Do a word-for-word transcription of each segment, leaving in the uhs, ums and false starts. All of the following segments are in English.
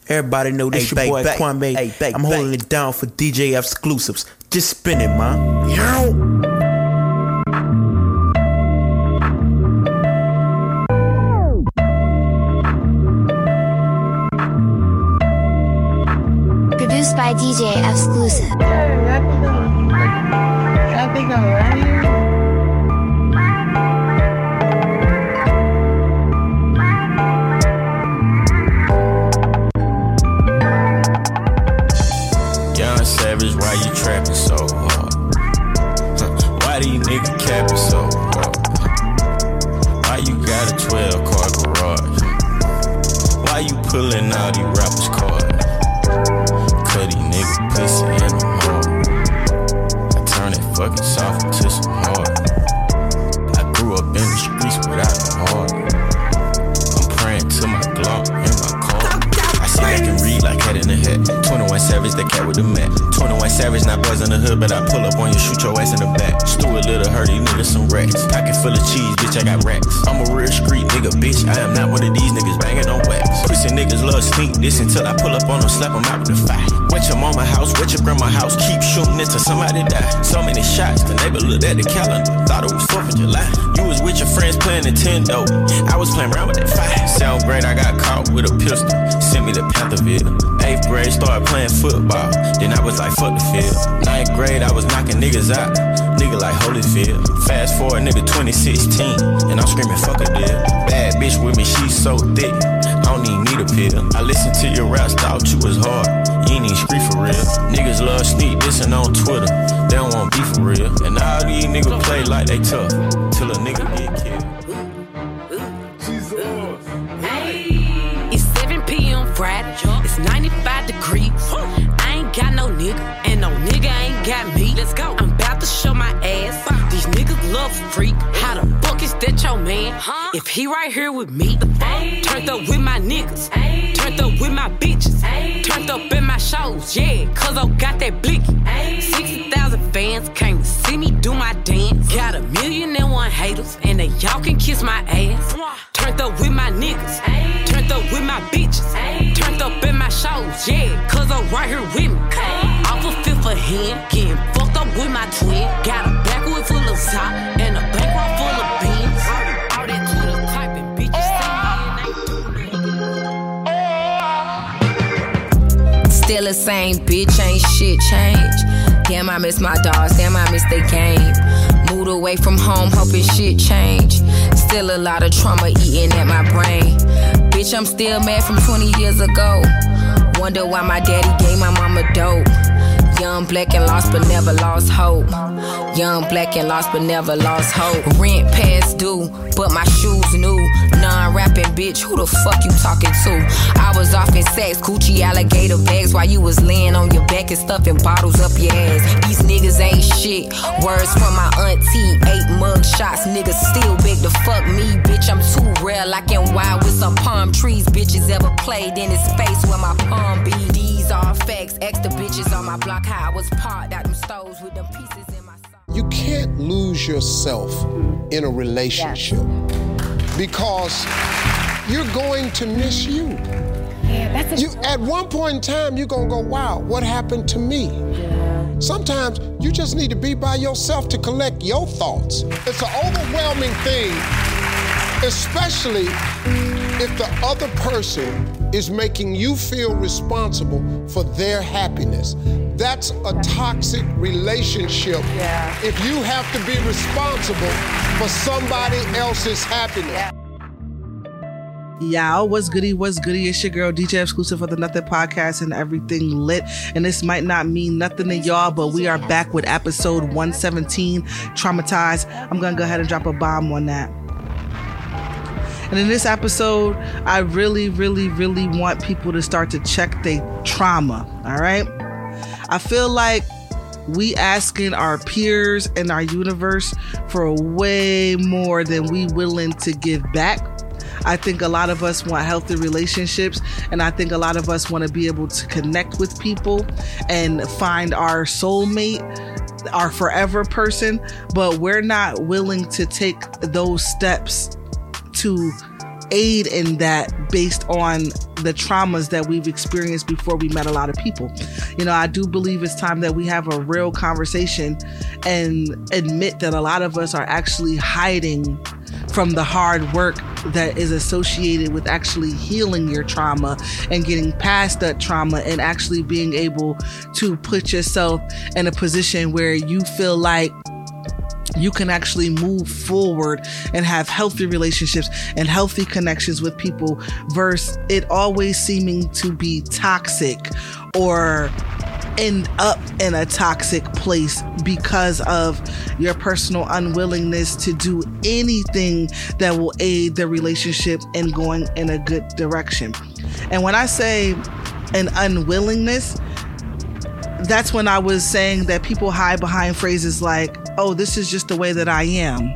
Everybody know this hey, your boy back, Kwame. Hey, back, I'm back. holding it down for D J exclusives. Just spin it, man. Yo. Produced by D J Exclusive. I think I'm right here. Young Savage, why you trapping so hard? Huh. Why these niggas capping so hard? Huh. Why you got a twelve car garage? Huh. Why you pulling all these rappers' cards? Cut these niggas pussy in the hard. I turn that fucking soft into some hard. I grew up in the streets without a heart. I'm praying to my Glock in my car. I see I can read like head in the head. twenty-one Savage, that cat with the mat. twenty-one Savage, not buzzing the hood, but I pull up on you, shoot your ass in the back. Stuart Little, hurt these niggas some racks. Pocket full of cheese, bitch, I got racks. I'm a real street nigga, bitch. I am not one of these niggas banging on wax. Pussy niggas love sneak this until I pull up on them, slap them out with the fire. Wet your mama house, wet your grandma house, keep shooting until somebody die. So many shots, the neighbor looked at the calendar, thought it was fourth of July. You was with your friends playing Nintendo, I was playing around with that fire. Seventh grade, I got caught with a pistol, sent me to Pantherville. Eighth grade, started playing football, then I was like, fuck the field. Ninth grade, I was knocking niggas out, nigga like Holyfield. Fast forward, nigga twenty sixteen, and I'm screaming, fuck a deal. Bad bitch with me, she so thick, I don't even need a pill. I listened to your raps, thought you was hard, you ain't even street for real. Niggas love sneak dissing on Twitter, they don't want beef for real. And all these niggas play like they tough, till a nigga get killed. It's seven p.m. Friday, it's ninety-five degrees. I ain't got no nigga, and no nigga ain't got me. Let's go. I'm about to show my ass. These niggas love freak. How the fuck is that your man? If he right here with me, turned up with my niggas, turned up with my bitches, turned up in my shows, yeah, cause I got that blicky. sixty thousand fans came to see me do my dance. Got a million and one haters, and they y'all can kiss my ass. Turned up with my niggas, turned up with my bitches, turned up in my shows, yeah, cause I'm right here with me. Off a fifth of hand, getting fucked up with my twin. Got a backwood full of top, and a bankroll full of beans. All that Twitter typing, bitches saying they do me. Still the same bitch, ain't shit changed. Damn, I miss my dogs, damn, I miss the game. Moved away from home, hoping shit change. Still a lot of trauma eating at my brain. Bitch, I'm still mad from twenty years ago. Wonder why my daddy gave my mama dope. Young, black, and lost, but never lost hope. Young, black, and lost, but never lost hope. Rent past due, but my shoes new. Non-rapping bitch, who the fuck you talking to? I was off in sex, Gucci alligator bags, while you was laying on your back and stuffing bottles up your ass. These niggas ain't shit. Words from my auntie, eight mug shots. Niggas still big to fuck me, bitch. I'm too rare, like in wild with some palm trees. Bitches ever played in his face where my palm be. These are facts. Extra bitches on my block, how I was parked out them stoves with them pieces in my soul. You can't lose yourself in a relationship because you're going to miss you. Yeah, that's a you at one point in time, you're going to go, wow, what happened to me? Yeah. Sometimes you just need to be by yourself to collect your thoughts. It's an overwhelming thing, especially if the other person is making you feel responsible for their happiness. That's a toxic relationship. Yeah. If you have to be responsible for somebody else's happiness. Yeah. Y'all, what's goody, what's goody? It's your girl, D J Exclusive for the Nothing Podcast and Everything Lit. And this might not mean nothing to y'all, but we are back with episode one seventeen, Traumatized. I'm gonna go ahead and drop a bomb on that. And in this episode, I really, really, really want people to start to check their trauma, all right? I feel like we asking our peers and our universe for way more than we willing to give back. I think a lot of us want healthy relationships, and I think a lot of us want to be able to connect with people and find our soulmate, our forever person, but we're not willing to take those steps to aid in that based on the traumas that we've experienced before we met a lot of people. You know, I do believe it's time that we have a real conversation and admit that a lot of us are actually hiding from the hard work that is associated with actually healing your trauma and getting past that trauma and actually being able to put yourself in a position where you feel like you can actually move forward and have healthy relationships and healthy connections with people versus it always seeming to be toxic or end up in a toxic place because of your personal unwillingness to do anything that will aid the relationship in going in a good direction. And when I say an unwillingness, that's when I was saying that people hide behind phrases like, oh, this is just the way that I am,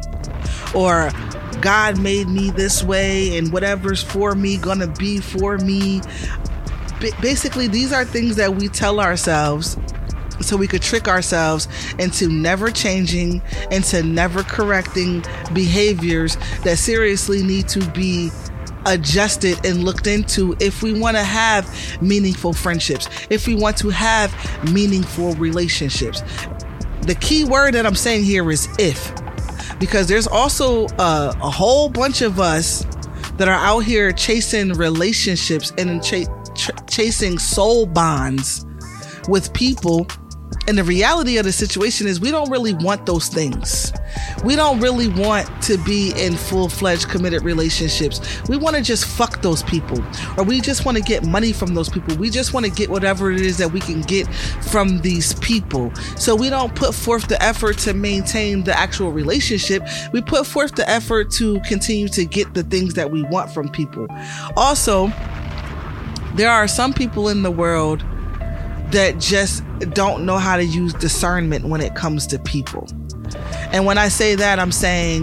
or God made me this way and whatever's for me gonna be for me. B- basically, these are things that we tell ourselves so we could trick ourselves into never changing, into never correcting behaviors that seriously need to be adjusted and looked into if we want to have meaningful friendships, if we want to have meaningful relationships. The key word that I'm saying here is if, because there's also a, a whole bunch of us that are out here chasing relationships and ch- ch- chasing soul bonds with people. And the reality of the situation is we don't really want those things. We don't really want to be in full-fledged committed relationships. We want to just fuck those people, or we just want to get money from those people. We just want to get whatever it is that we can get from these people. So we don't put forth the effort to maintain the actual relationship. We put forth the effort to continue to get the things that we want from people. Also, there are some people in the world that just don't know how to use discernment when it comes to people. And when I say that, I'm saying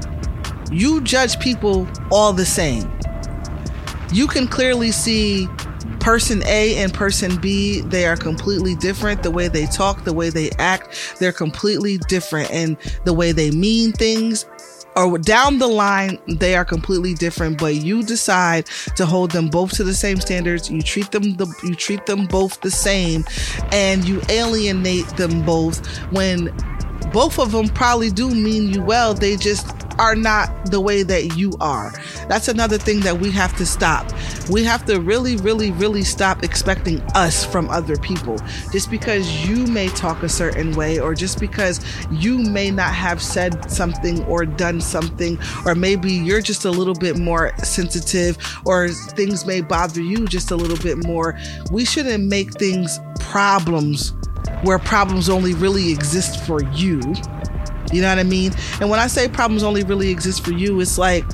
you judge people all the same. You can clearly see person A and person B, they are completely different. The way they talk, the way they act, they're completely different. And the way they mean things, or down the line, they are completely different, but you decide to hold them both to the same standards. You treat them the, you treat them both the same, and you alienate them both when both of them probably do mean you well. They just are not the way that you are. That's another thing that we have to stop. We have to really, really, really stop expecting us from other people. Just because you may talk a certain way, or just because you may not have said something or done something, or maybe you're just a little bit more sensitive, or things may bother you just a little bit more. We shouldn't make things problems where problems only really exist for you. You know what I mean? And when I say problems only really exist for you, it's like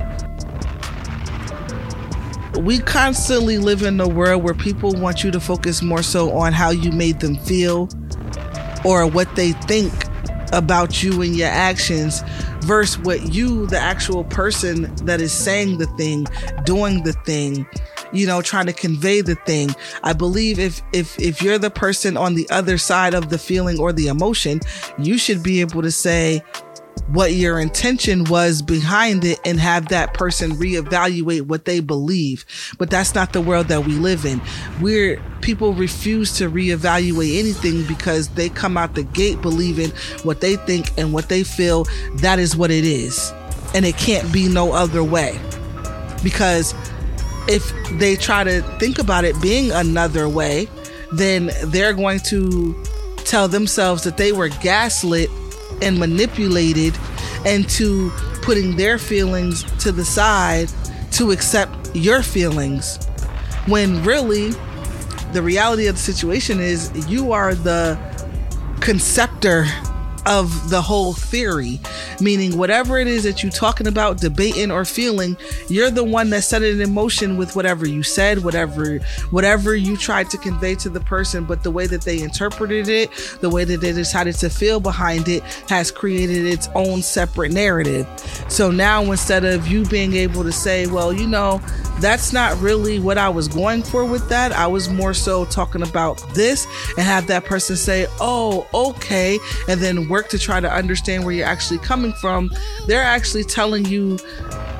we constantly live in a world where people want you to focus more so on how you made them feel or what they think about you and your actions versus what you, the actual person that is saying the thing, doing the thing, you know, trying to convey the thing. I believe if, if, if you're the person on the other side of the feeling or the emotion, you should be able to say what your intention was behind it and have that person reevaluate what they believe. But that's not the world that we live in. We're people refuse to reevaluate anything because they come out the gate believing what they think and what they feel, that is what it is. And it can't be no other way. Because if they try to think about it being another way, then they're going to tell themselves that they were gaslit and manipulated into putting their feelings to the side to accept your feelings. When really, the reality of the situation is you are the conceptor of the whole theory, meaning whatever it is that you're talking about, debating, or feeling, you're the one that set it in motion with whatever you said, whatever whatever you tried to convey to the person. But the way that they interpreted it, the way that they decided to feel behind it, has created its own separate narrative. So now instead of you being able to say, well, you know, that's not really what I was going for with that, I was more so talking about this, and have that person say, oh, okay, and then work to try to understand where you're actually coming from, they're actually telling you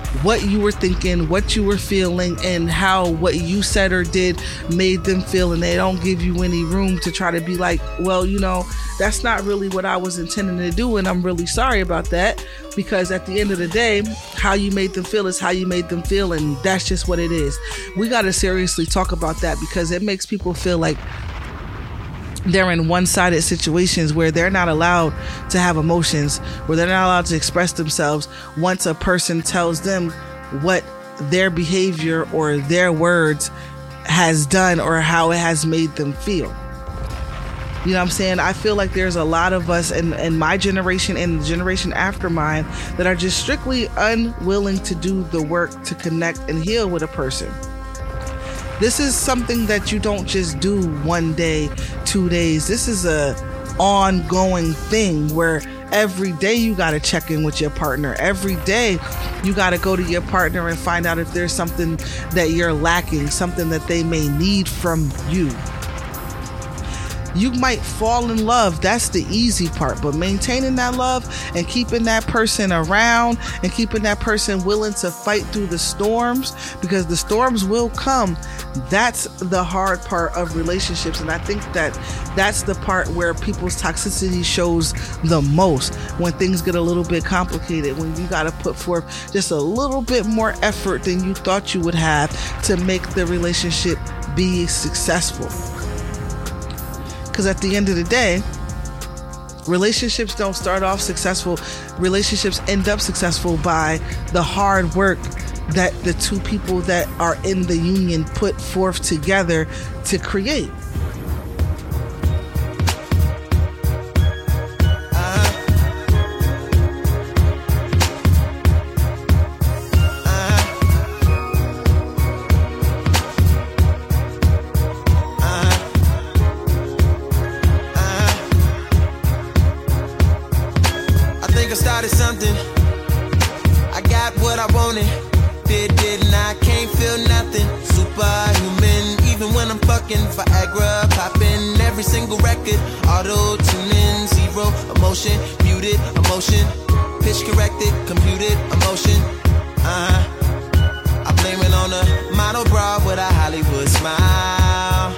what you were thinking, what you were feeling, and how what you said or did made them feel, and they don't give you any room to try to be like, well, you know, that's not really what I was intending to do, and I'm really sorry about that. Because at the end of the day, how you made them feel is how you made them feel, and that's just what it is. We got to seriously talk about that, because it makes people feel like they're in one-sided situations where they're not allowed to have emotions, where they're not allowed to express themselves once a person tells them what their behavior or their words has done or how it has made them feel. You know what I'm saying? I feel like there's a lot of us in, in my generation and the generation after mine that are just strictly unwilling to do the work to connect and heal with a person. This is something that you don't just do one day, two days. This is a ongoing thing where every day you got to check in with your partner. Every day you got to go to your partner and find out if there's something that you're lacking, something that they may need from you. You might fall in love. That's the easy part. But maintaining that love and keeping that person around and keeping that person willing to fight through the storms, because the storms will come, that's the hard part of relationships. And I think that that's the part where people's toxicity shows the most, when things get a little bit complicated, when you got to put forth just a little bit more effort than you thought you would have to make the relationship be successful. Because at the end of the day, relationships don't start off successful. Relationships end up successful by the hard work that the two people that are in the union put forth together to create. Something I got what I wanted, did didn't I can't feel nothing, superhuman even when I'm fucking Viagra, popping every single record, auto tuning, zero emotion, muted emotion, pitch corrected, computed emotion, uh-huh, I blame it on a model bra with a Hollywood smile,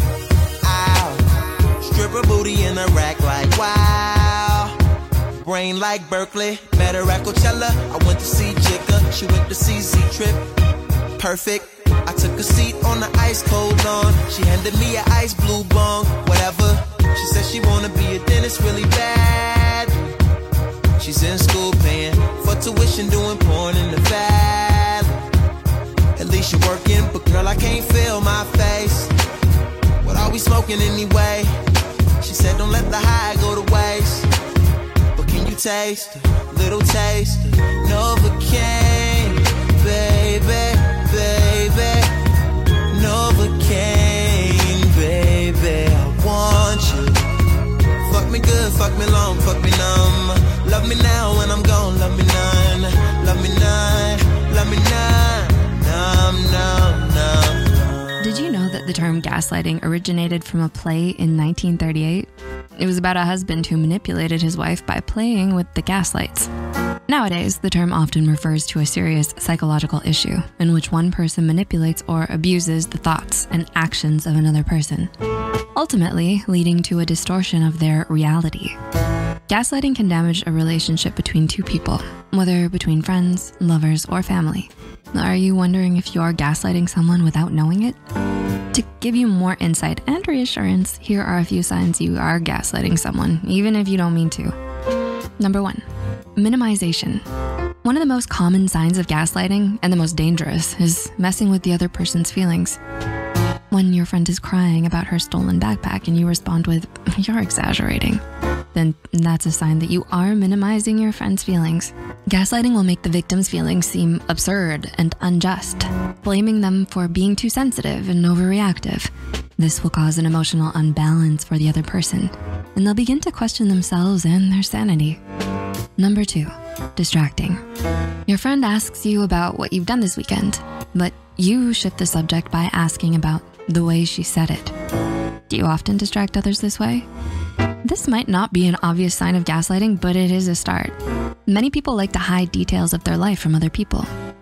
ow, stripper booty in a rack like wow. Brain like Berkeley, met her at Coachella. I went to see Jigga, she went to see Z-Trip. Perfect, I took a seat on the ice cold lawn. She handed me an ice blue bong, whatever. She said she wanna be a dentist really bad. She's in school paying for tuition, doing porn in the valley. At least you're working, but girl, I can't feel my face. What are we smoking anyway? She said don't let the high go to waste. Can you taste a little taste of Novocaine, baby, baby, Novocaine, baby, I want you. Fuck me good, fuck me long, fuck me numb. Love me now when I'm gone, love me none. Love me none, love me none. Numb, numb, numb. Did you know that the term gaslighting originated from a play in nineteen thirty-eight? It was about a husband who manipulated his wife by playing with the gaslights. Nowadays, the term often refers to a serious psychological issue in which one person manipulates or abuses the thoughts and actions of another person, ultimately leading to a distortion of their reality. Gaslighting can damage a relationship between two people, whether between friends, lovers, or family. Are you wondering if you are gaslighting someone without knowing it? To give you more insight and reassurance, here are a few signs you are gaslighting someone, even if you don't mean to. Number one, minimization. One of the most common signs of gaslighting, and the most dangerous, is messing with the other person's feelings. When your friend is crying about her stolen backpack and you respond with, "You're exaggerating," then that's a sign that you are minimizing your friend's feelings. Gaslighting will make the victim's feelings seem absurd and unjust, blaming them for being too sensitive and overreactive. This will cause an emotional unbalance for the other person, and they'll begin to question themselves and their sanity. Number two, distracting. Your friend asks you about what you've done this weekend, but you shift the subject by asking about the way she said it. Do you often distract others this way? This might not be an obvious sign of gaslighting, but it is a start. Many people like to hide details of their life from other people.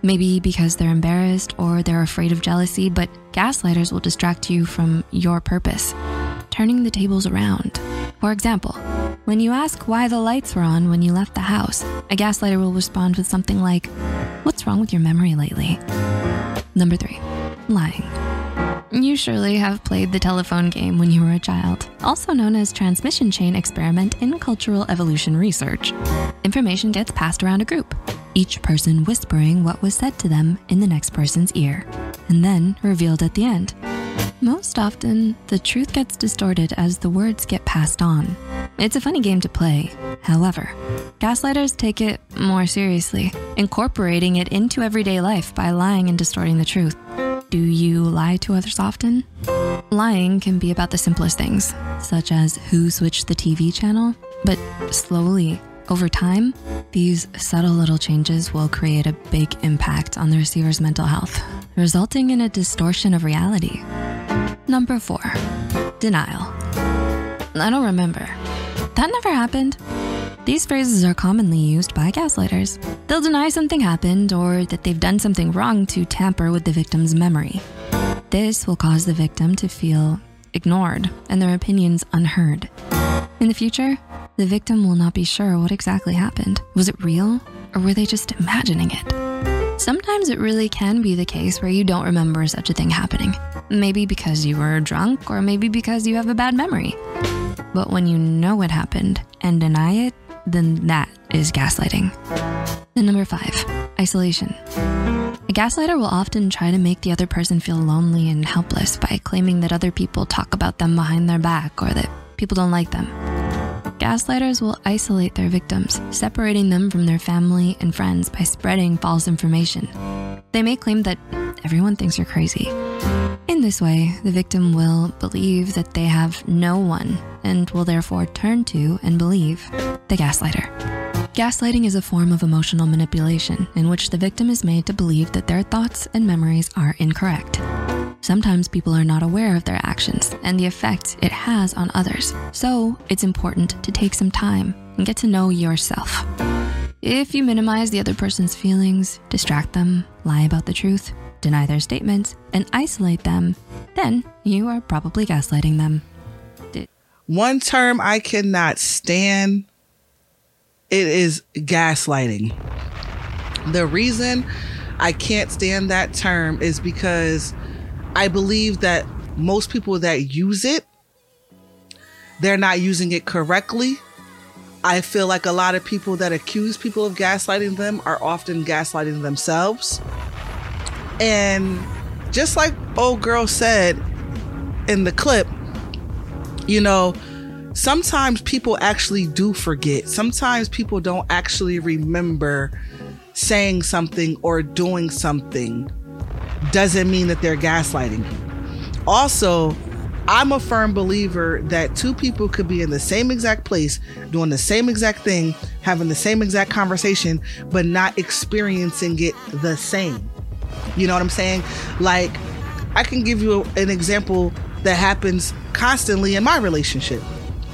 Maybe because they're embarrassed or they're afraid of jealousy, but gaslighters will distract you from your purpose, turning the tables around. For example, when you ask why the lights were on when you left the house, a gaslighter will respond with something like, "What's wrong with your memory lately?" Number three, lying. You surely have played the telephone game when you were a child, also known as transmission chain experiment in cultural evolution research. Information gets passed around a group, each person whispering what was said to them in the next person's ear, and then revealed at the end. Most often, the truth gets distorted as the words get passed on. It's a funny game to play. However, gaslighters take it more seriously, incorporating it into everyday life by lying and distorting the truth. Do you lie to others often? Lying can be about the simplest things, such as who switched the T V channel, but slowly, over time, these subtle little changes will create a big impact on the receiver's mental health, resulting in a distortion of reality. Number four, denial. I don't remember. That never happened. These phrases are commonly used by gaslighters. They'll deny something happened or that they've done something wrong to tamper with the victim's memory. This will cause the victim to feel ignored and their opinions unheard. In the future, the victim will not be sure what exactly happened. Was it real or were they just imagining it? Sometimes it really can be the case where you don't remember such a thing happening. Maybe because you were drunk or maybe because you have a bad memory. But when you know what happened and deny it, then that is gaslighting. And number five, isolation. A gaslighter will often try to make the other person feel lonely and helpless by claiming that other people talk about them behind their back or that people don't like them. Gaslighters will isolate their victims, separating them from their family and friends by spreading false information. They may claim that everyone thinks you're crazy. In this way, the victim will believe that they have no one and will therefore turn to and believe the gaslighter. Gaslighting is a form of emotional manipulation in which the victim is made to believe that their thoughts and memories are incorrect. Sometimes people are not aware of their actions and the effect it has on others, so it's important to take some time and get to know yourself. If you minimize the other person's feelings, distract them, lie about the truth, deny their statements, and isolate them, then you are probably gaslighting them. One term I cannot stand, it is gaslighting. The reason I can't stand that term is because I believe that most people that use it, they're not using it correctly. I feel like a lot of people that accuse people of gaslighting them are often gaslighting themselves. And just like old girl said in the clip, you know, sometimes people actually do forget. Sometimes people don't actually remember saying something or doing something. Doesn't mean that they're gaslighting you. Also, I'm a firm believer that two people could be in the same exact place, doing the same exact thing, having the same exact conversation, but not experiencing it the same. You know what I'm saying? Like, I can give you an example that happens constantly in my relationship.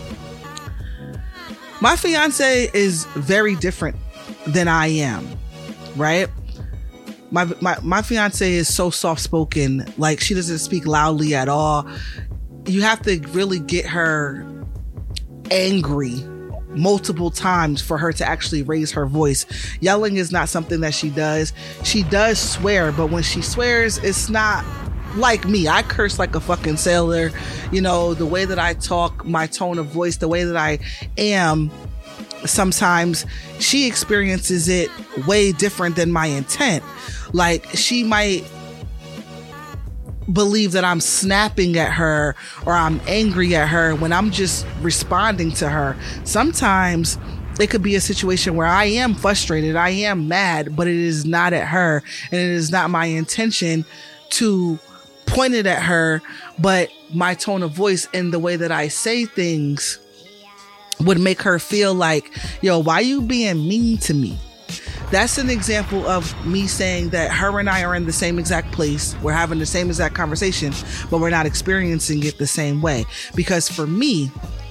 My fiance is very different than I am, right? My, my, my fiance is so soft-spoken, like she doesn't speak loudly at all. You have to really get her angry multiple times for her to actually raise her voice. Yelling is not something that she does. She does swear, but when she swears, it's not like me. I curse like a fucking sailor. You know, the way that I talk, my tone of voice, the way that I am, sometimes she experiences it way different than my intent. Like, she might believe that I'm snapping at her or I'm angry at her when I'm just responding to her. Sometimes it could be a situation where I am frustrated, I am mad, but it is not at her, and it is not my intention to point it at her, but my tone of voice and the way that I say things would make her feel like, yo, why you being mean to me? That's an example of me saying that her and I are in the same exact place. We're having the same exact conversation, but we're not experiencing it the same way. Because for me,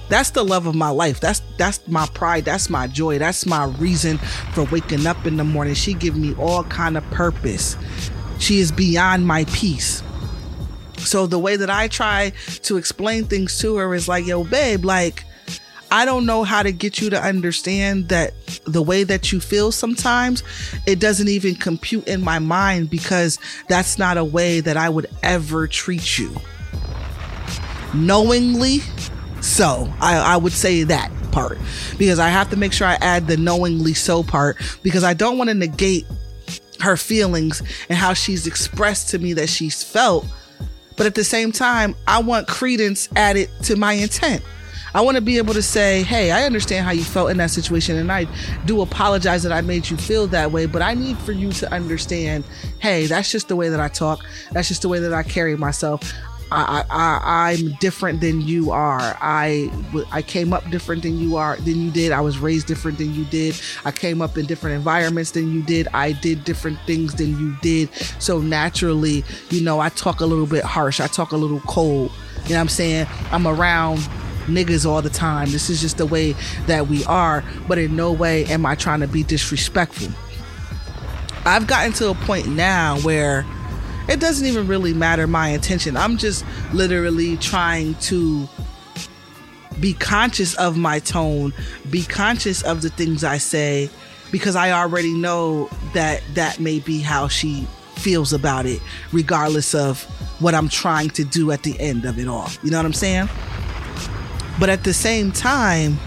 That's the love of my life. That's that's my pride. That's my joy. That's my reason for waking up in the morning. She give me all kind of purpose. She is beyond my peace. So the way that I try to explain things to her is like, yo, babe, like, I don't know how to get you to understand that the way that you feel sometimes, it doesn't even compute in my mind, because that's not a way that I would ever treat you. Knowingly, so I, I would say that part, because I have to make sure I add the knowingly so part, because I don't want to negate her feelings and how she's expressed to me that she's felt. But at the same time, I want credence added to my intent. I want to be able to say, hey, I understand how you felt in that situation, and I do apologize that I made you feel that way, but I need for you to understand, hey, that's just the way that I talk. That's just the way that I carry myself. I, I, I'm different than you are. I, I came up different than you are, than you did. I was raised different than you did. I came up in different environments than you did. I did different things than you did. So naturally, you know, I talk a little bit harsh. I talk a little cold. You know what I'm saying? I'm around niggas all the time. This is just the way that we are. But in no way am I trying to be disrespectful. I've gotten to a point now where it doesn't even really matter my intention. I'm just literally trying to be conscious of my tone, be conscious of the things I say, because I already know that that may be how she feels about it, regardless of what I'm trying to do at the end of it all. You know what I'm saying? But at the same time,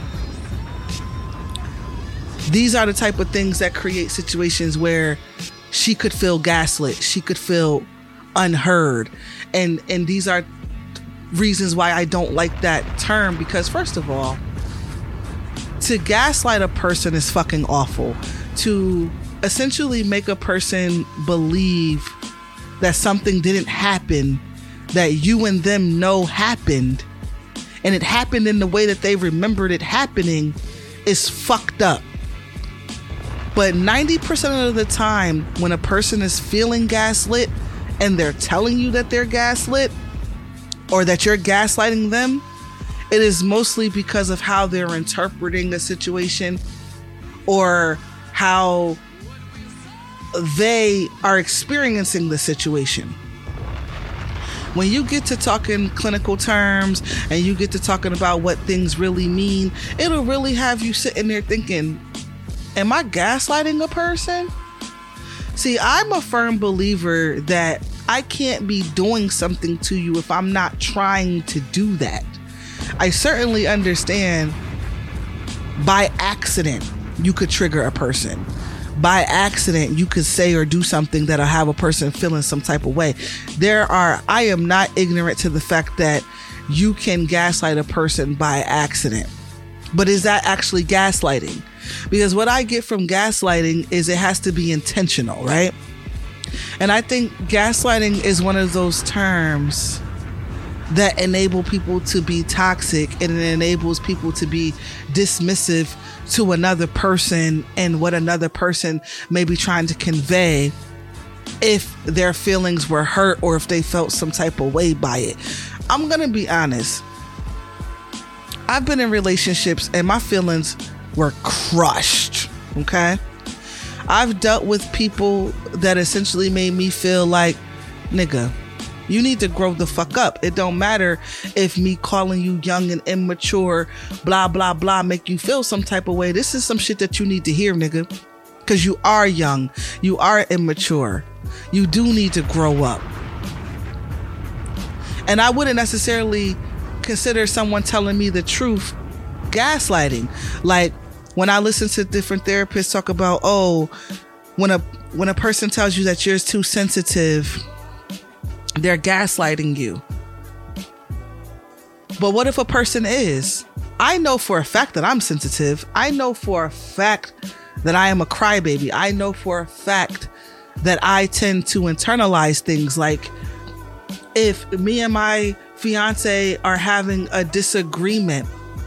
these are the type of things that create situations where she could feel gaslit. She could feel unheard. And and these are reasons why I don't like that term, because first of all, to gaslight a person is fucking awful. To essentially make a person believe that something didn't happen that you and them know happened, and it happened in the way that they remembered it happening, is fucked up. But ninety percent of the time, when a person is feeling gaslit and they're telling you that they're gaslit, or that you're gaslighting them, it is mostly because of how they're interpreting a situation, or how they are experiencing the situation. When you get to talking clinical terms and you get to talking about what things really mean, it'll really have you sitting there thinking, am I gaslighting a person? See, I'm a firm believer that I can't be doing something to you if I'm not trying to do that. I certainly understand by accident you could trigger a person. By accident, you could say or do something that'll have a person feeling some type of way. There are, I am not ignorant to the fact that you can gaslight a person by accident. But is that actually gaslighting? Because what I get from gaslighting is it has to be intentional, right? And I think gaslighting is one of those terms that enable people to be toxic, and it enables people to be dismissive to another person and what another person may be trying to convey, if their feelings were hurt or if they felt some type of way by it. I'm gonna be honest. I've been in relationships and my feelings were crushed, okay? I've dealt with people that essentially made me feel like, nigga, you need to grow the fuck up. It don't matter if me calling you young and immature, blah, blah, blah, make you feel some type of way. This is some shit that you need to hear, nigga. Because you are young. You are immature. You do need to grow up. And I wouldn't necessarily consider someone telling me the truth gaslighting. Like, when I listen to different therapists talk about, oh, when a when a person tells you that you're too sensitive, they're gaslighting you. But what if a person is? I know for a fact that I'm sensitive. I know for a fact that I am a crybaby. I know for a fact that I tend to internalize things. Like, if me and my fiance are having a disagreement,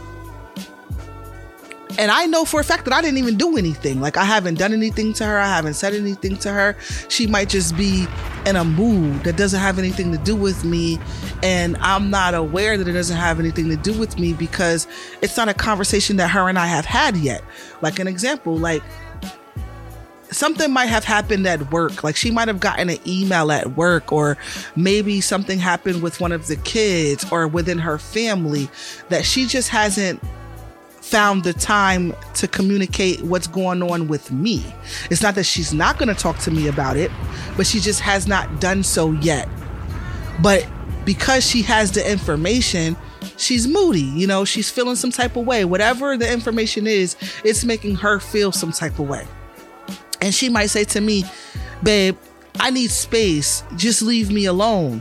and I know for a fact that I didn't even do anything. Like, I haven't done anything to her. I haven't said anything to her. She might just be in a mood that doesn't have anything to do with me, and I'm not aware that it doesn't have anything to do with me because it's not a conversation that her and I have had yet. Like an example, like something might have happened at work. Like she might have gotten an email at work, or maybe something happened with one of the kids or within her family that she just hasn't found the time to communicate what's going on with me. It's not that she's not going to talk to me about it, but she just has not done so yet. But because she has the information, she's moody, you know, she's feeling some type of way. Whatever the information is, it's making her feel some type of way. And she might say to me, babe, I need space. Just leave me alone.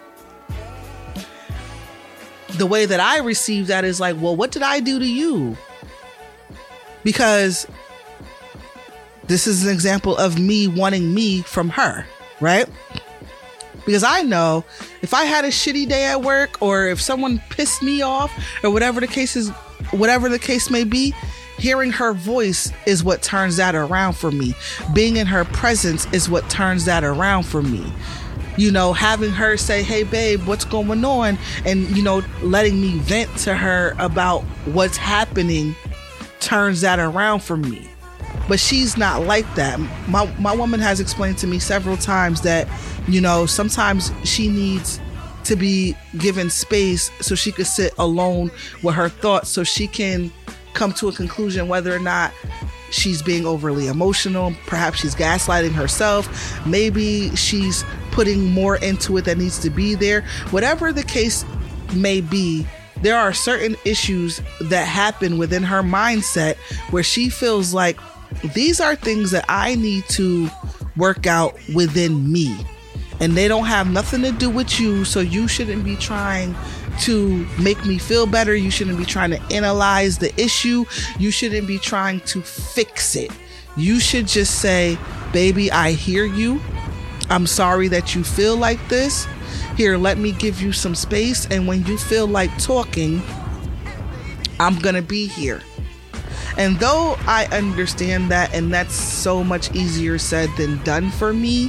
The way that I receive that is like, well, what did I do to you? Because this is an example of me wanting me from her, right? Because I know if I had a shitty day at work, or if someone pissed me off, or whatever the case is, whatever the case may be, hearing her voice is what turns that around for me. Being in her presence is what turns that around for me. You know, having her say, hey, babe, what's going on? And, you know, letting me vent to her about what's happening turns that around for me. But she's not like that. My, my woman has explained to me several times that, you know, sometimes she needs to be given space so she could sit alone with her thoughts, so she can come to a conclusion whether or not she's being overly emotional. Perhaps she's gaslighting herself. Maybe she's putting more into it that needs to be there. Whatever the case may be, there are certain issues that happen within her mindset where she feels like these are things that I need to work out within me, and they don't have nothing to do with you. So you shouldn't be trying to make me feel better. You shouldn't be trying to analyze the issue. You shouldn't be trying to fix it. You should just say, baby, I hear you. I'm sorry that you feel like this. Here, let me give you some space. And when you feel like talking, I'm going to be here. And though I understand that, and that's so much easier said than done for me,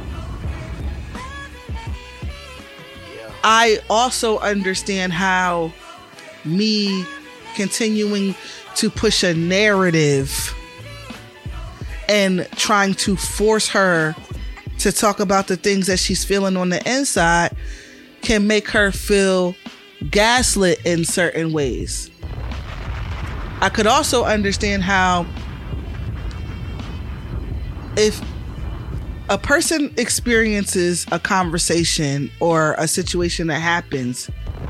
I also understand how me continuing to push a narrative and trying to force her to talk about the things that she's feeling on the inside can make her feel gaslit in certain ways. I could also understand how if a person experiences a conversation or a situation that happens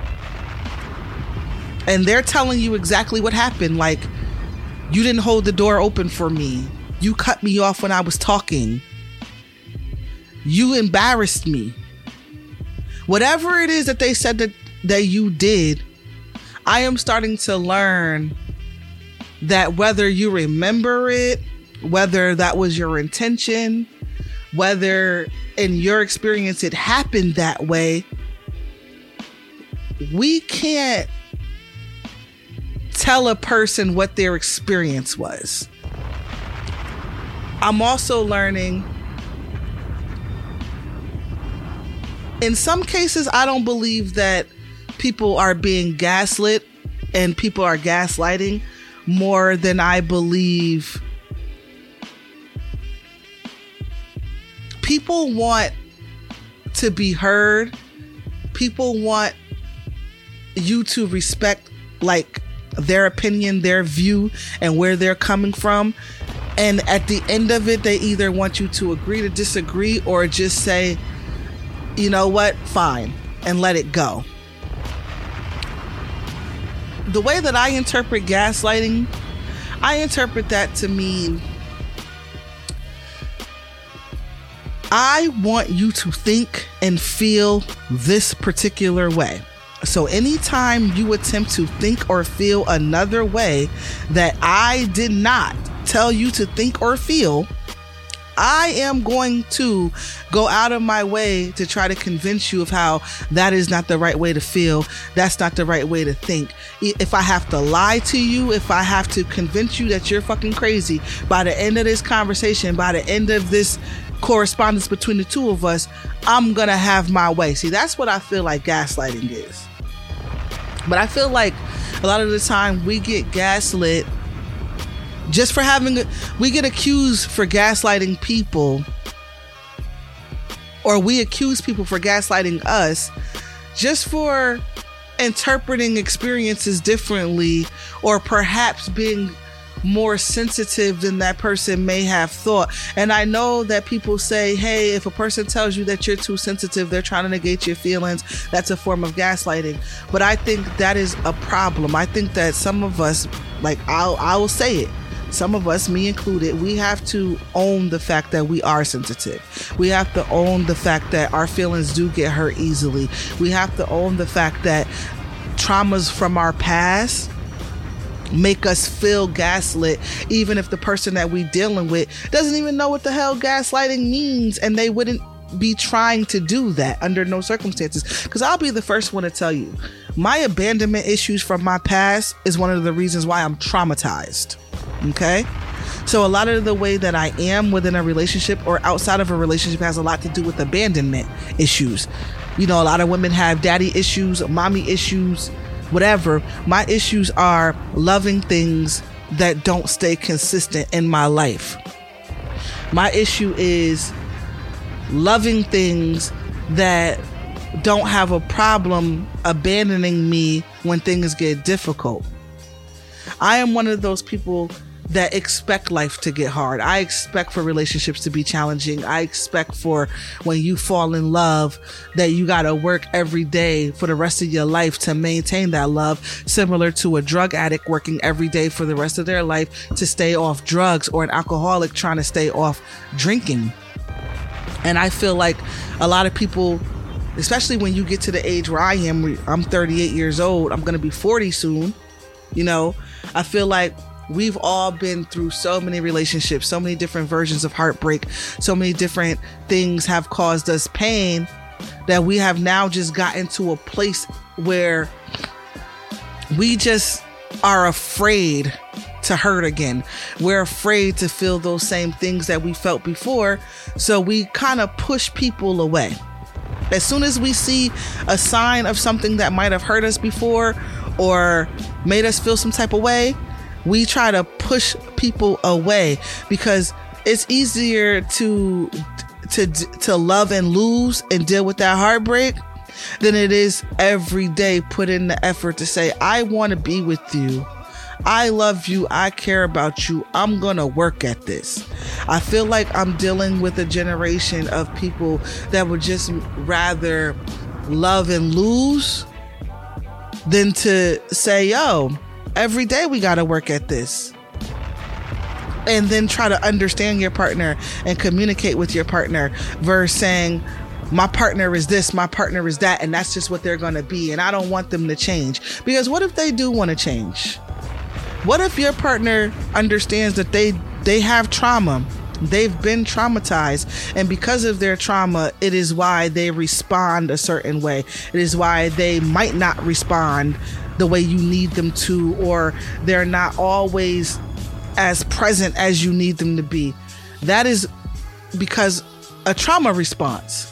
and they're telling you exactly what happened, like, you didn't hold the door open for me, you cut me off when I was talking, you embarrassed me, whatever it is that they said that, that you did, I am starting to learn that whether you remember it, whether that was your intention, whether in your experience it happened that way, we can't tell a person what their experience was. I'm also learning, in some cases, I don't believe that people are being gaslit and people are gaslighting more than I believe people want to be heard. People want you to respect, like, their opinion, their view, and where they're coming from. And at the end of it, they either want you to agree to disagree or just say, you know what, fine, and let it go. The way that I interpret gaslighting, I interpret that to mean I want you to think and feel this particular way. So anytime you attempt to think or feel another way that I did not tell you to think or feel, I am going to go out of my way to try to convince you of how that is not the right way to feel. That's not the right way to think. If I have to lie to you, if I have to convince you that you're fucking crazy, by the end of this conversation, by the end of this correspondence between the two of us, I'm gonna have my way. See, that's what I feel like gaslighting is. But I feel like a lot of the time we get gaslit just for having, we get accused for gaslighting people, or we accuse people for gaslighting us just for interpreting experiences differently, or perhaps being more sensitive than that person may have thought. And I know that people say, hey, if a person tells you that you're too sensitive, they're trying to negate your feelings. That's a form of gaslighting. But I think that is a problem. I think that some of us, like I'll, I will say it, some of us, me included, we have to own the fact that we are sensitive. We have to own the fact that our feelings do get hurt easily. We have to own the fact that traumas from our past make us feel gaslit, even if the person that we dealing with doesn't even know what the hell gaslighting means, and they wouldn't be trying to do that under no circumstances. Because I'll be the first one to tell you, my abandonment issues from my past is one of the reasons why I'm traumatized. Okay? So a lot of the way that I am within a relationship or outside of a relationship has a lot to do with abandonment issues. You know, a lot of women have daddy issues, mommy issues, whatever. My issues are loving things that don't stay consistent in my life. My issue is loving things that don't have a problem abandoning me when things get difficult. I am one of those people that expect life to get hard. I expect for relationships to be challenging. I expect for when you fall in love that you got to work every day for the rest of your life to maintain that love, similar to a drug addict working every day for the rest of their life to stay off drugs, or an alcoholic trying to stay off drinking. And I feel like a lot of people, especially when you get to the age where I am, I'm thirty-eight years old, I'm going to be forty soon, you know, I feel like we've all been through so many relationships, so many different versions of heartbreak, so many different things have caused us pain that we have now just gotten to a place where we just are afraid to hurt again. We're afraid to feel those same things that we felt before. So we kind of push people away. As soon as we see a sign of something that might have hurt us before or made us feel some type of way, we try to push people away, because it's easier to to to love and lose and deal with that heartbreak than it is every day put in the effort to say, I want to be with you. I love you. I care about you. I'm going to work at this. I feel like I'm dealing with a generation of people that would just rather love and lose than to say, yo, every day we got to work at this. And then try to understand your partner and communicate with your partner versus saying, my partner is this, my partner is that, and that's just what they're going to be. And I don't want them to change. Because what if they do want to change? What if your partner understands that they, they have trauma? They've been traumatized, and because of their trauma, it is why they respond a certain way. It is why they might not respond the way you need them to, or they're not always as present as you need them to be. That is because a trauma response.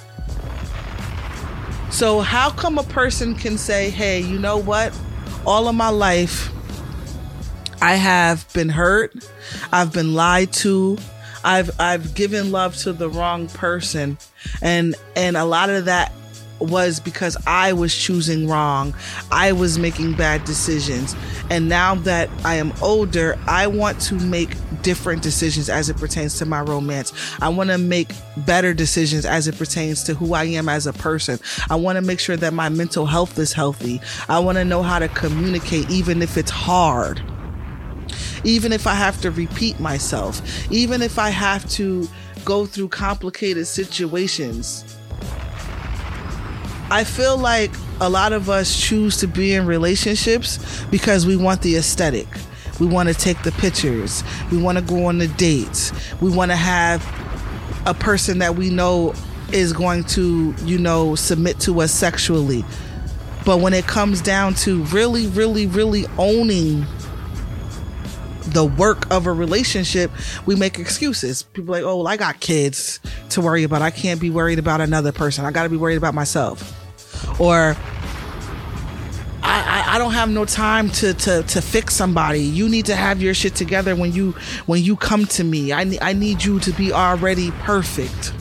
So how come a person can say, hey, you know what? All of my life, I have been hurt. I've been lied to. I've I've given love to the wrong person. And and a lot of that was because I was choosing wrong. I was making bad decisions. And now that I am older, I want to make different decisions as it pertains to my romance. I want to make better decisions as it pertains to who I am as a person. I want to make sure that my mental health is healthy. I want to know how to communicate, even if it's hard. Even if I have to repeat myself, even if I have to go through complicated situations. I feel like a lot of us choose to be in relationships because we want the aesthetic. We want to take the pictures. We want to go on the dates. We want to have a person that we know is going to, you know, submit to us sexually. But when it comes down to really, really, really owning the work of a relationship, we make excuses. People are like, oh, well, I got kids to worry about. I can't be worried about another person. I got to be worried about myself. Or I, I, I don't have no time to, to, to fix somebody. You need to have your shit together when you when you come to me. I, I need you to be already perfect.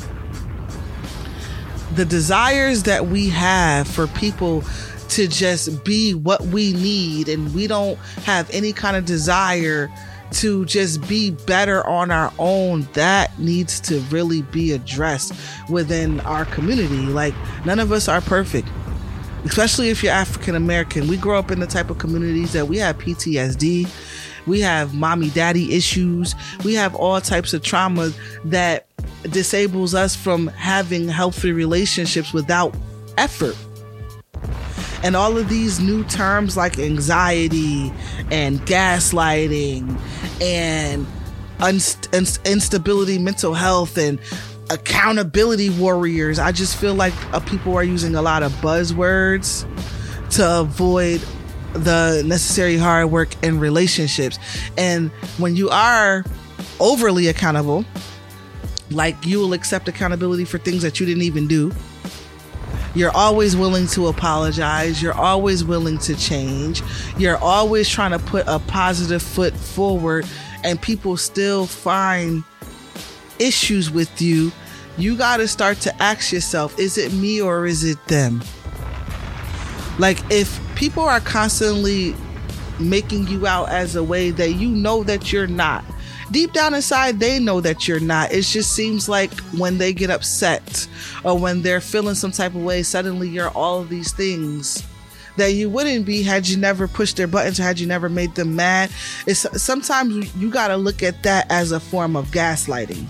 The desires that we have for people to just be what we need, and we don't have any kind of desire to just be better on our own, that needs to really be addressed within our community. Like, none of us are perfect, especially if you're African American. We grow up in the type of communities that we have P T S D, we have mommy daddy issues, we have all types of trauma that disables us from having healthy relationships without effort. And all of these new terms like anxiety and gaslighting and unst- inst- instability, mental health, and accountability warriors, I just feel like uh, people are using a lot of buzzwords to avoid the necessary hard work in relationships. And when you are overly accountable, like you will accept accountability for things that you didn't even do. You're always willing to apologize. You're always willing to change. You're always trying to put a positive foot forward, and people still find issues with you. You got to start to ask yourself, is it me or is it them? Like, if people are constantly making you out as a way that you know that you're not, deep down inside, they know that you're not. It just seems like when they get upset or when they're feeling some type of way, suddenly you're all of these things that you wouldn't be had you never pushed their buttons or had you never made them mad. It's sometimes you got to look at that as a form of gaslighting,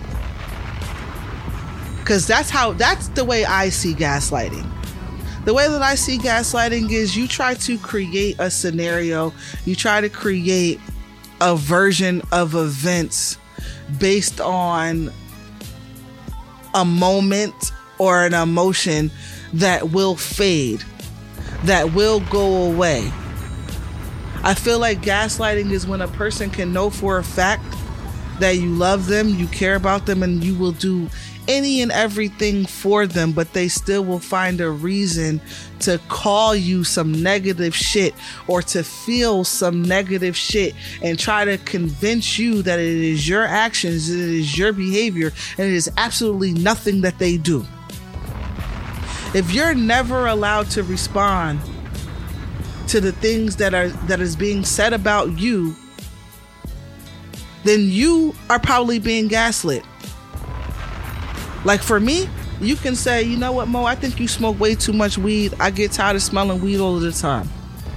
because that's how that's the way I see gaslighting. The way that I see gaslighting is you try to create a scenario, you try to create a version of events based on a moment or an emotion that will fade, that will go away. I feel like gaslighting is when a person can know for a fact that you love them, you care about them, and you will do any and everything for them, but they still will find a reason to call you some negative shit or to feel some negative shit and try to convince you that it is your actions, it is your behavior, and it is absolutely nothing that they do. If you're never allowed to respond to the things that are that is being said about you, then you are probably being gaslit. Like, for me, you can say, you know what, Mo, I think you smoke way too much weed. I get tired of smelling weed all the time.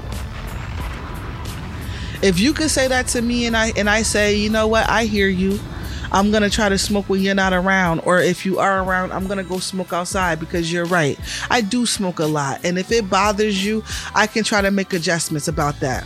If you can say that to me and I and I say, you know what, I hear you. I'm going to try to smoke when you're not around. Or if you are around, I'm going to go smoke outside because you're right. I do smoke a lot. And if it bothers you, I can try to make adjustments about that.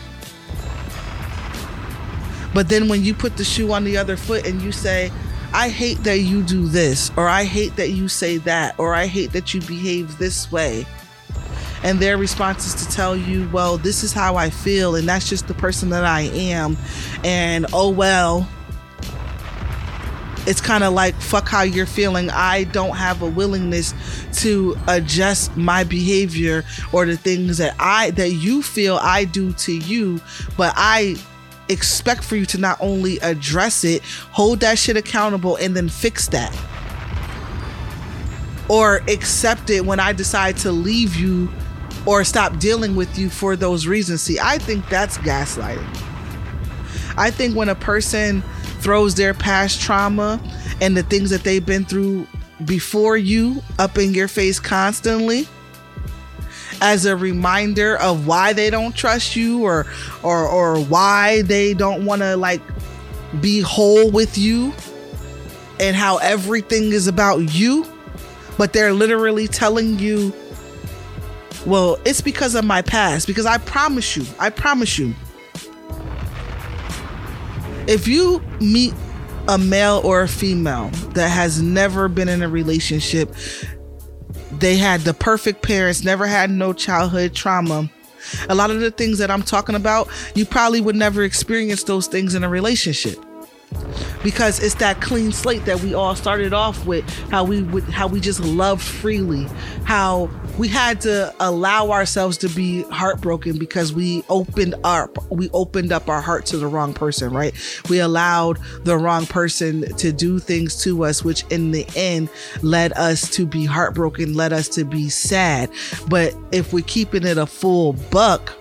But then when you put the shoe on the other foot and you say, I hate that you do this, or I hate that you say that, or I hate that you behave this way. And their response is to tell you, well, this is how I feel, and that's just the person that I am. And oh, well, it's kind of like, fuck how you're feeling. I don't have a willingness to adjust my behavior or the things that I, that you feel I do to you, but I expect for you to not only address it, hold that shit accountable, and then fix that. Or accept it when I decide to leave you or stop dealing with you for those reasons. See, I think that's gaslighting. I think when a person throws their past trauma and the things that they've been through before you up in your face constantly as a reminder of why they don't trust you, or or or why they don't want to like be whole with you, and how everything is about you, but they're literally telling you, well, it's because of my past. Because I promise you, I promise you, if you meet a male or a female that has never been in a relationship, they had the perfect parents, never had no childhood trauma, A lot of the things that I'm talking about, you probably would never experience those things in a relationship. Because it's that clean slate that we all started off with, how we would, how we just loved freely, how we had to allow ourselves to be heartbroken because we opened up, we opened up our heart to the wrong person, right? We allowed the wrong person to do things to us, which in the end led us to be heartbroken, led us to be sad. But if we're keeping it a full buck,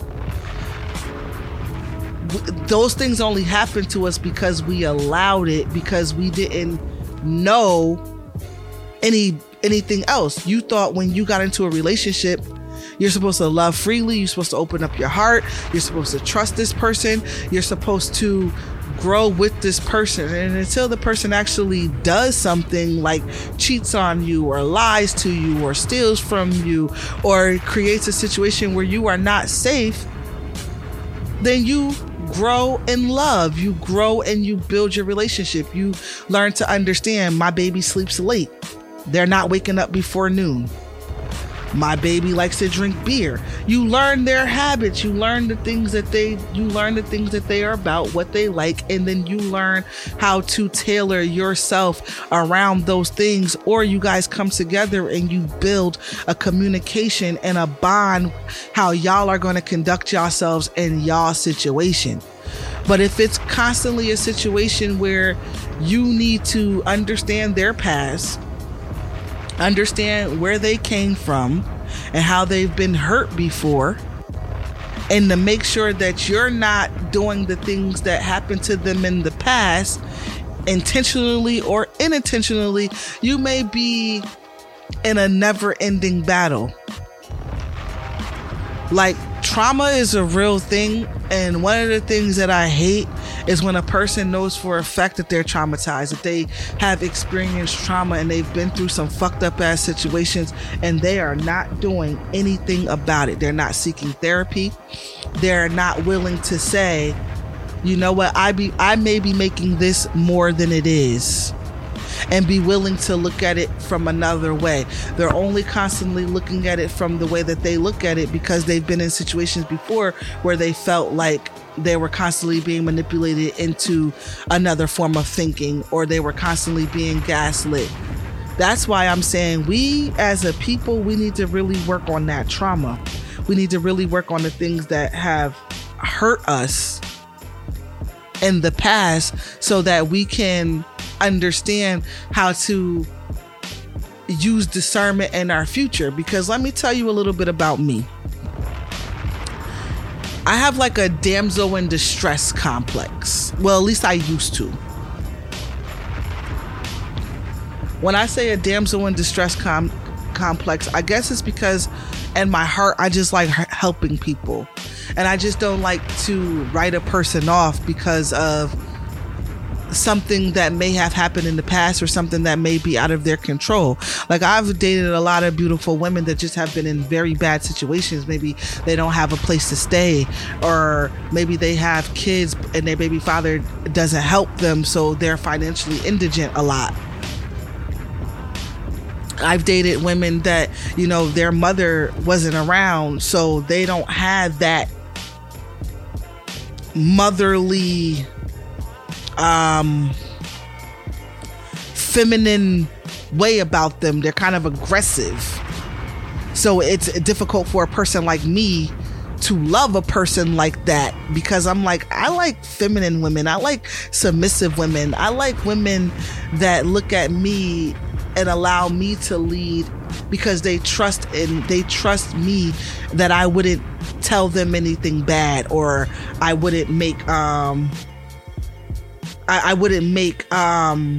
those things only happened to us because we allowed it, because we didn't know any anything else. You thought when you got into a relationship, you're supposed to love freely, you're supposed to open up your heart, you're supposed to trust this person, you're supposed to grow with this person. And until the person actually does something like cheats on you or lies to you or steals from you or creates a situation where you are not safe, then you grow in love. You grow and you build your relationship. You learn to understand, my baby sleeps late. They're not waking up before noon. My baby likes to drink beer. You learn their habits. You learn the things that they, you learn the things that they are about, what they like, and then you learn how to tailor yourself around those things, or you guys come together and you build a communication and a bond, how y'all are going to conduct yourselves in y'all situation. But if it's constantly a situation where you need to understand their past, understand where they came from and how they've been hurt before, and to make sure that you're not doing the things that happened to them in the past intentionally or unintentionally, you may be in a never-ending battle. Like, trauma is a real thing, and one of the things that I hate is when a person knows for a fact that they're traumatized, that they have experienced trauma and they've been through some fucked up ass situations, and they are not doing anything about it. They're not seeking therapy. They're not willing to say, you know what, I be I may be making this more than it is, and be willing to look at it from another way. They're only constantly looking at it from the way that they look at it because they've been in situations before where they felt like they were constantly being manipulated into another form of thinking, or they were constantly being gaslit. That's why I'm saying we as a people, we need to really work on that trauma. We need to really work on the things that have hurt us in the past so that we can understand how to use discernment in our future. Because let me tell you a little bit about me. I have like a damsel in distress complex. Well, at least I used to. When I say a damsel in distress com- complex, I guess it's because in my heart, I just like helping people. And I just don't like to write a person off because of something that may have happened in the past or something that may be out of their control. Like, I've dated a lot of beautiful women that just have been in very bad situations. Maybe they don't have a place to stay, or maybe they have kids and their baby father doesn't help them, so they're financially indigent a lot. I've dated women that, you know, their mother wasn't around, so they don't have that motherly um feminine way about them. They're kind of aggressive, so it's difficult for a person like me to love a person like that, because I'm like, I like feminine women, I like submissive women, I like women that look at me and allow me to lead because they trust and they trust me that I wouldn't tell them anything bad, or I wouldn't make um I, I wouldn't make um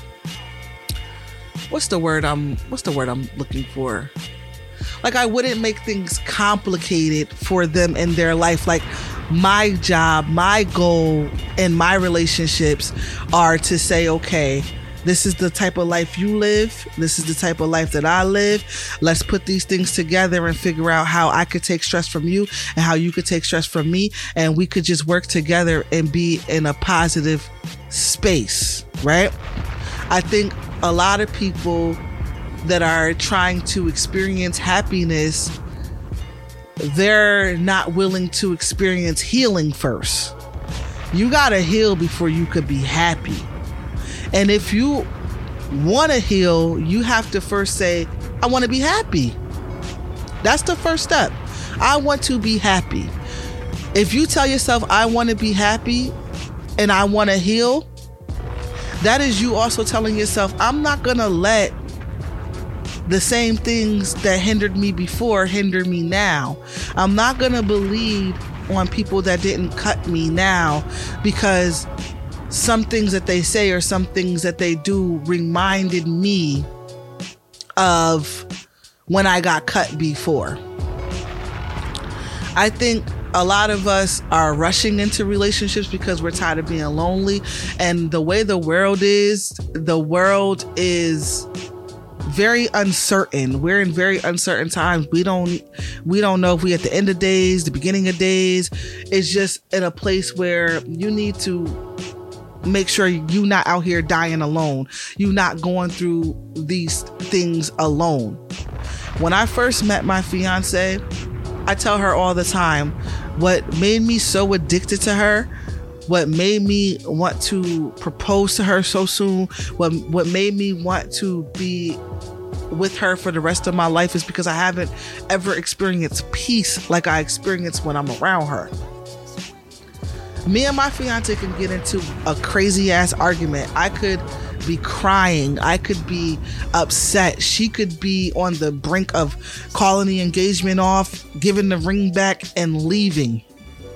what's the word I'm what's the word I'm looking for? Like, I wouldn't make things complicated for them in their life. Like, my job, my goal in my relationships are to say, okay, this is the type of life you live. This is the type of life that I live. Let's put these things together and figure out how I could take stress from you and how you could take stress from me. And we could just work together and be in a positive space, right? I think a lot of people that are trying to experience happiness, they're not willing to experience healing first. You gotta heal before you could be happy. And if you want to heal, you have to first say, I want to be happy. That's the first step. I want to be happy. If you tell yourself, I want to be happy and I want to heal, that is you also telling yourself, I'm not going to let the same things that hindered me before hinder me now. I'm not going to believe on people that didn't cut me now, because some things that they say or some things that they do reminded me of when I got cut before. I think a lot of us are rushing into relationships because we're tired of being lonely. And the way the world is, the world is very uncertain. We're in very uncertain times. We don't we don't know if we're at the end of days, the beginning of days. It's just in a place where you need to make sure you're not out here dying alone. You're not going through these things alone. When I first met my fiance, I tell her all the time, what made me so addicted to her, what made me want to propose to her so soon, what what made me want to be with her for the rest of my life is because I haven't ever experienced peace like I experience when I'm around her. Me and my fiance can get into a crazy ass argument. I could be crying. I could be upset. She could be on the brink of calling the engagement off, giving the ring back, and leaving.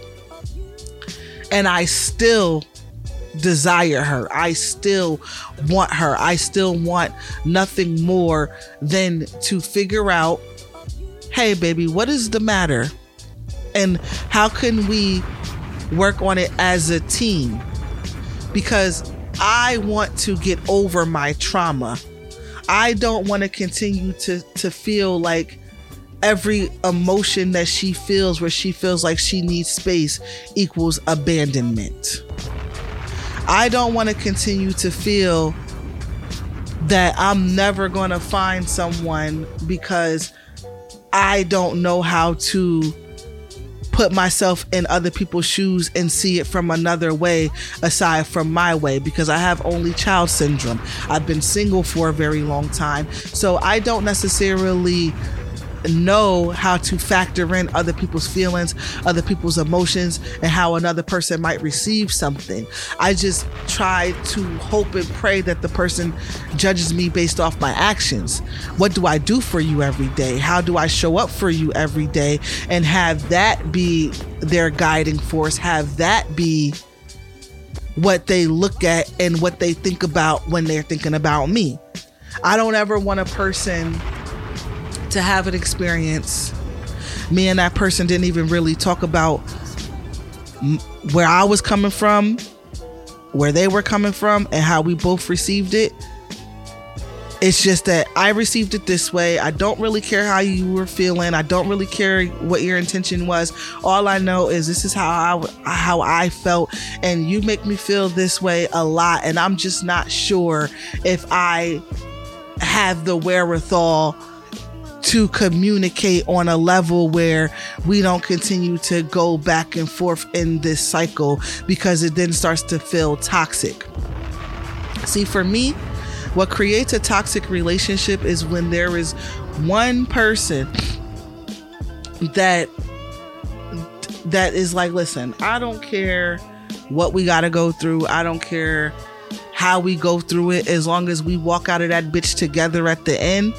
And I still desire her. I still want her. I still want nothing more than to figure out, hey, baby, what is the matter? And how can we work on it as a team? Because I want to get over my trauma. I don't want to continue to, to feel like every emotion that she feels where she feels like she needs space equals abandonment. I don't want to continue to feel that I'm never going to find someone because I don't know how to put myself in other people's shoes and see it from another way aside from my way, because I have only child syndrome. I've been single for a very long time, so I don't necessarily know how to factor in other people's feelings, other people's emotions, and how another person might receive something. I just try to hope and pray that the person judges me based off my actions. What do I do for you every day? How do I show up for you every day? And have that be their guiding force, have that be what they look at and what they think about when they're thinking about me. I don't ever want a person to have an experience. Me and that person didn't even really talk about m- where I was coming from, where they were coming from, and how we both received it. It's just that I received it this way. I don't really care how you were feeling. I don't really care what your intention was. All I know is this is how I, how I felt, and you make me feel this way a lot, and I'm just not sure if I have the wherewithal to communicate on a level where we don't continue to go back and forth in this cycle, because it then starts to feel toxic. See, for me, what creates a toxic relationship is when there is one person that that is like, listen, I don't care what we gotta go through. I don't care how we go through it, as long as we walk out of that bitch together at the end.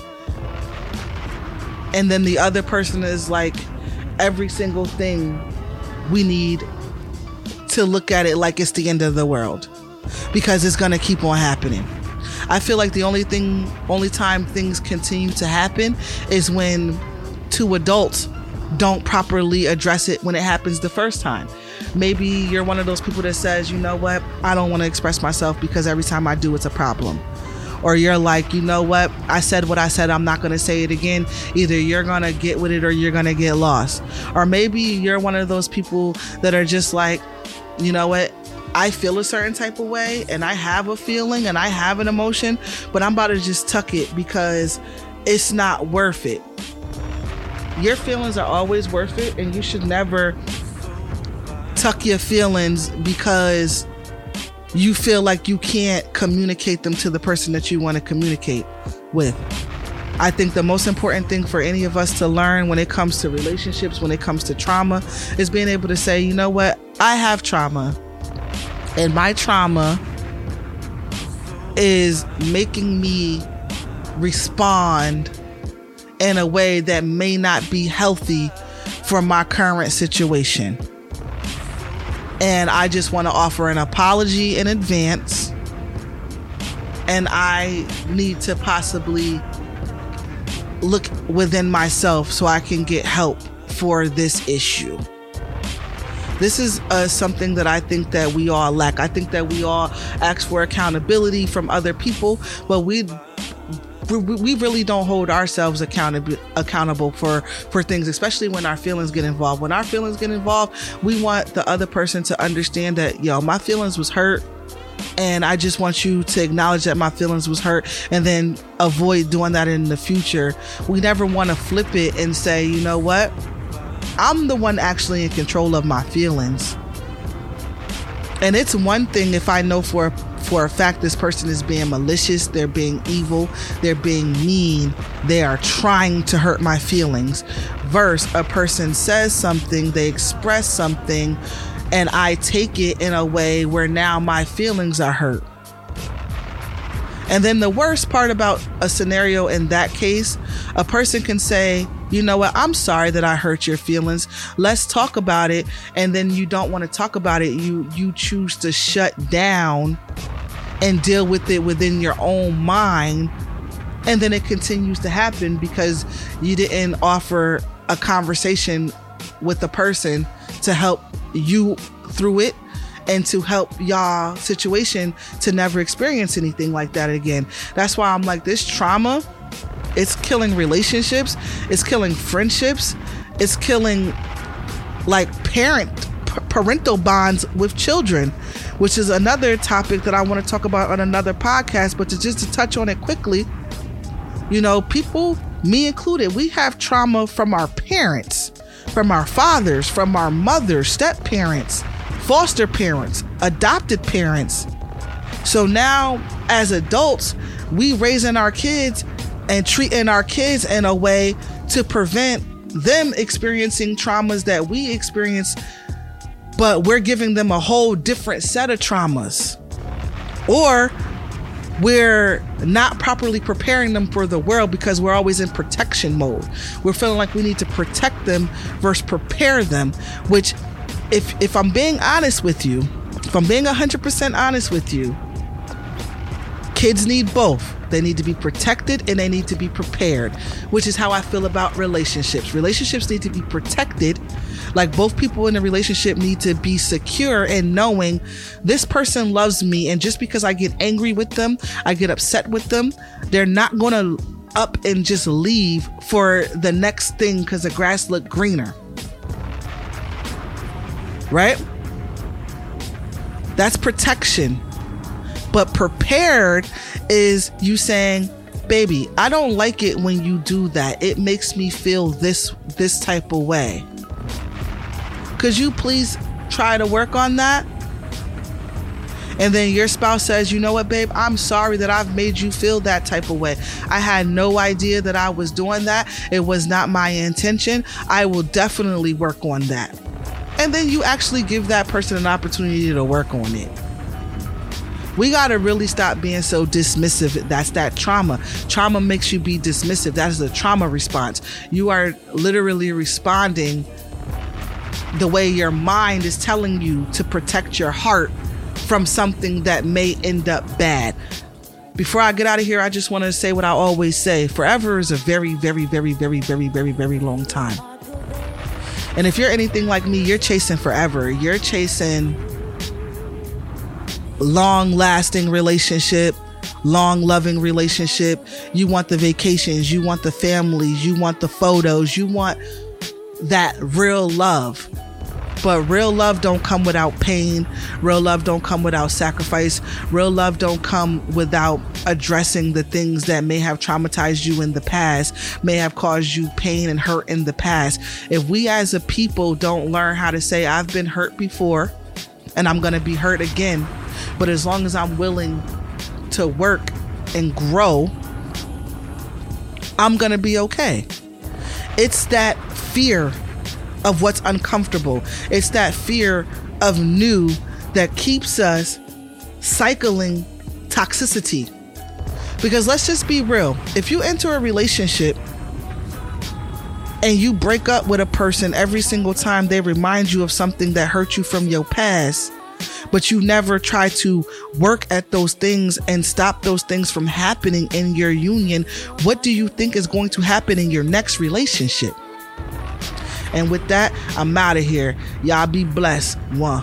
And then the other person is like, every single thing we need to look at it like it's the end of the world, because it's going to keep on happening. I feel like the only thing, only time things continue to happen is when two adults don't properly address it when it happens the first time. Maybe you're one of those people that says, you know what, I don't want to express myself because every time I do, it's a problem. Or you're like, you know what, I said what I said, I'm not going to say it again. Either you're going to get with it or you're going to get lost. Or maybe you're one of those people that are just like, you know what, I feel a certain type of way and I have a feeling and I have an emotion, but I'm about to just tuck it because it's not worth it. your feelings are always worth it, and you should never tuck your feelings because you feel like you can't communicate them to the person that you want to communicate with. I think the most important thing for any of us to learn when it comes to relationships, when it comes to trauma, is being able to say, you know what, I have trauma, and my trauma is making me respond in a way that may not be healthy for my current situation. And I just want to offer an apology in advance. And I need to possibly look within myself so I can get help for this issue. This is uh, something that I think that we all lack. I think that we all ask for accountability from other people, but we we really don't hold ourselves accountable accountable for for things, especially when our feelings get involved. When our feelings get involved, we want the other person to understand that, yo, my feelings was hurt, and I just want you to acknowledge that my feelings was hurt, and then avoid doing that in the future. We never want to flip it and say, you know what, I'm the one actually in control of my feelings. And it's one thing if I know for for a fact this person is being malicious, they're being evil, they're being mean, they are trying to hurt my feelings, versus a person says something, they express something, and I take it in a way where now my feelings are hurt. And then the worst part about a scenario in that case, a person can say, you know what, I'm sorry that I hurt your feelings. Let's talk about it. And then you don't want to talk about it. You you choose to shut down and deal with it within your own mind. And then it continues to happen because you didn't offer a conversation with the person to help you through it and to help y'all situation to never experience anything like that again. That's why I'm like, this trauma, it's killing relationships, it's killing friendships, it's killing like parent parental bonds with children, which is another topic that I want to talk about on another podcast. But to just to touch on it quickly, you know, people, me included, we have trauma from our parents, from our fathers, from our mothers, step parents, foster parents, adopted parents. So now as adults, we raising our kids and treating our kids in a way to prevent them experiencing traumas that we experience, but we're giving them a whole different set of traumas. Or we're not properly preparing them for the world because we're always in protection mode. We're feeling like we need to protect them versus prepare them, which if if I'm being honest with you, if I'm being one hundred percent honest with you, kids need both. They need to be protected and they need to be prepared, which is how I feel about relationships. Relationships need to be protected. Like both people in a relationship need to be secure in knowing this person loves me. And just because I get angry with them, I get upset with them, they're not going to up and just leave for the next thing because the grass looked greener. Right? That's protection. But prepared is you saying, baby, I don't like it when you do that. It makes me feel this this type of way. Could you please try to work on that? And then your spouse says, you know what, babe, I'm sorry that I've made you feel that type of way. I had no idea that I was doing that. It was not my intention. I will definitely work on that. And then you actually give that person an opportunity to work on it. We got to really stop being so dismissive. That's that trauma. Trauma makes you be dismissive. That is a trauma response. You are literally responding the way your mind is telling you to protect your heart from something that may end up bad. Before I get out of here, I just want to say what I always say. Forever is a very, very, very, very, very, very, very long time. And if you're anything like me, you're chasing forever. You're chasing long-lasting relationship, long loving relationship. You want the vacations, you want the families, you want the photos, you want that real love. But real love don't come without pain. Real love don't come without sacrifice. Real love don't come without addressing the things that may have traumatized you in the past, may have caused you pain and hurt in the past. If we as a people don't learn how to say, I've been hurt before and I'm going to be hurt again, but as long as I'm willing to work and grow, I'm going to be okay. It's that fear of what's uncomfortable. It's that fear of new that keeps us cycling toxicity. Because let's just be real. If you enter a relationship and you break up with a person every single time they remind you of something that hurt you from your past, but you never try to work at those things and stop those things from happening in your union, what do you think is going to happen in your next relationship? And with that, I'm out of here. Y'all be blessed. One.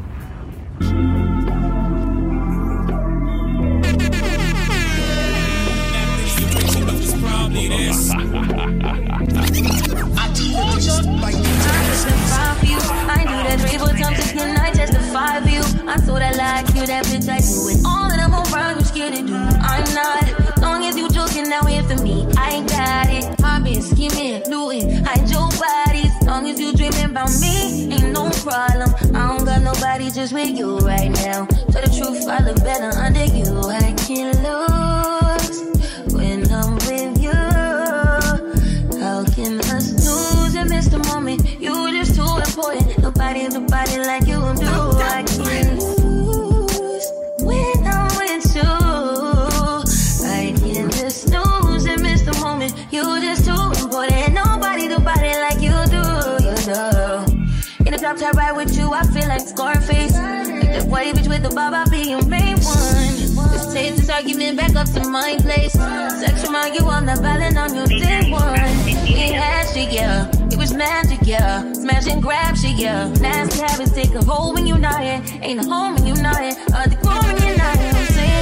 I told you, like you. I knew that three, four times, just can I testify for you? I saw that like you, that bitch I do it. All that I'm around, you scared to do. I'm not. As long as you joking, now here for me. I ain't got it. I've been scheming, looting, hide your body. As long as you dreaming about me, ain't no problem. I don't got nobody just with you right now. Tell the truth, I look better under you. I can't lose when I'm with you. How can us lose and miss the moment? You just too important. Nobody, nobody like you do. I can't lose when I'm with you. I can't just lose and miss the moment. You just too important. Nobody, nobody like you do. You know. In the top top ride with you, I feel like Scarface. Like that white bitch with the bob, I'll be your main one. Just take this argument back up to my place. Sexual argue, I'm not violent on your day one. We had shit, yeah. It was magic, yeah. Smash and grab shit, yeah. Nasty habits take a hold when you're not here. Ain't a home when you're not here. Other grown when you're not here. I'm saying,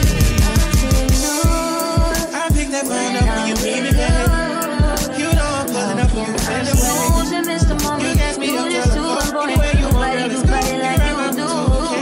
I pick that phone up when you need me, baby. You know I'm pulling up for you anyway. You got me up to the floor anyway you want. Nobody, nobody like you do.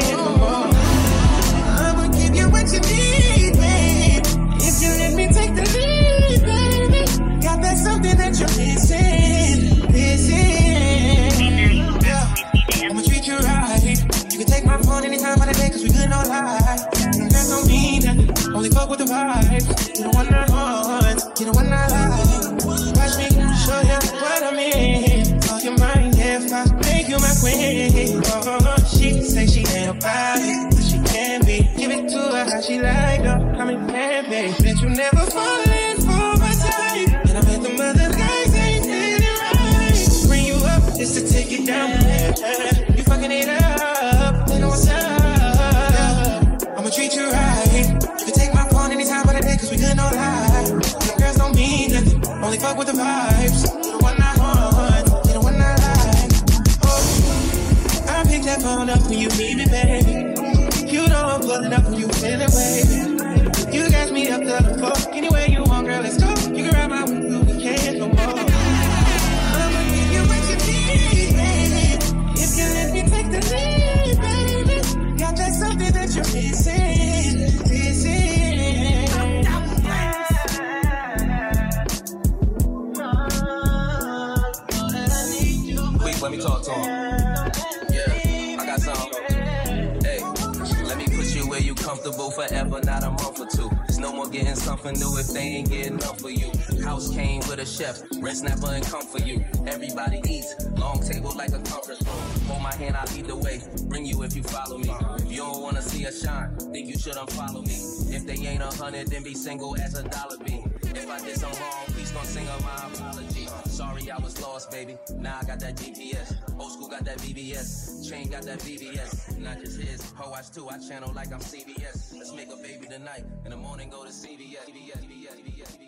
I'ma give you what you need, baby. If you let me take the lead, baby. Got that something that you're missing, missing. Yeah, I'ma treat you right. You can take my phone anytime of the day, cause we good, no lie. No, that don't mean nothing. Only fuck with the vibes. You don't want none on. You don't want none like. Watch me show you what I mean. Call your mind if I make you my queen. Oh, she say she ain't about it, but she can be. Give it to her how she like her. I mean, man, babe, bet you never fall in for my type. And I bet the mother guys ain't did it right. Bring you up just to take it down. You fucking it up, you know what's up. I'ma treat you right. You can take my phone anytime of the day, cause we good, no lie. Your girls don't mean nothing, only fuck with the vibes. You the one I want, you the one I like. Oh, I pick that phone up when you need me, baby. You know I'm pulling up when you feel away. You got me up to the floor, anywhere you want, girl, let's go. You can ride my window, we can't no more. I'ma give you what you need, baby. If you let me take the lead, baby. Got that something that you're missing, missing. Quick, let me talk to him. Yeah, I got some. Hey, let me put you where you comfortable forever, not a month or two. There's no more getting something new if they ain't getting enough for you. House came with a chef, red snapper and come for you. Everybody eats, long table like a conference room. Hold my hand, I'll lead the way. Bring you if you follow me. If you don't wanna see us shine, think you should unfollow me. If they ain't a hundred, then be single as a dollar bean. If I did something wrong, please don't sing up my apology. Sorry I was lost, baby. Now I got that G P S. Old school got that V B S. Chain got that V B S. Not just his. Ho watch too. I channel like I'm C B S. Let's make a baby tonight. In the morning go to C B S. C B S. C B S. C B S.